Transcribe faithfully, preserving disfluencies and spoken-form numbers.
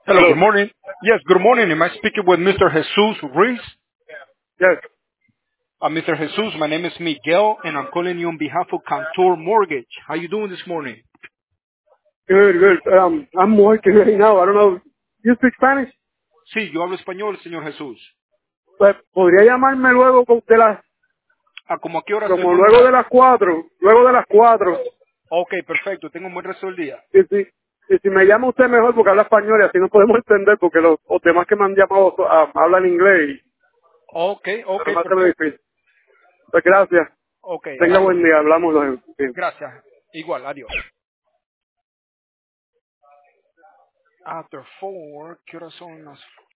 Hello, Hello. good morning. Yes, good morning. Am I speaking with Mister Jesus Ruiz? Yes. Uh, Mister Jesus, my name is Miguel, and I'm calling you on behalf of Cantor Mortgage. How you doing this morning? Good, good. Um, I'm working right now. I don't know. You speak Spanish? Sí, yo hablo español, señor Jesús. Pues podría llamarme luego co- de las, ¿A como a qué hora se como luego de encuentra? las cuatro, luego de las cuatro. Ok, perfecto. Tengo un buen resto del día. Y si, y si me llama usted mejor porque habla español y así nos podemos entender porque los, los demás que me han llamado ah, hablan inglés y Ok, ok, pero me hace muy perfecto. difícil. Pues gracias. Ok, Tenga adiós. buen día. Hablamos luego. Bien. Gracias. Igual, adiós. After four, ¿qué horas son las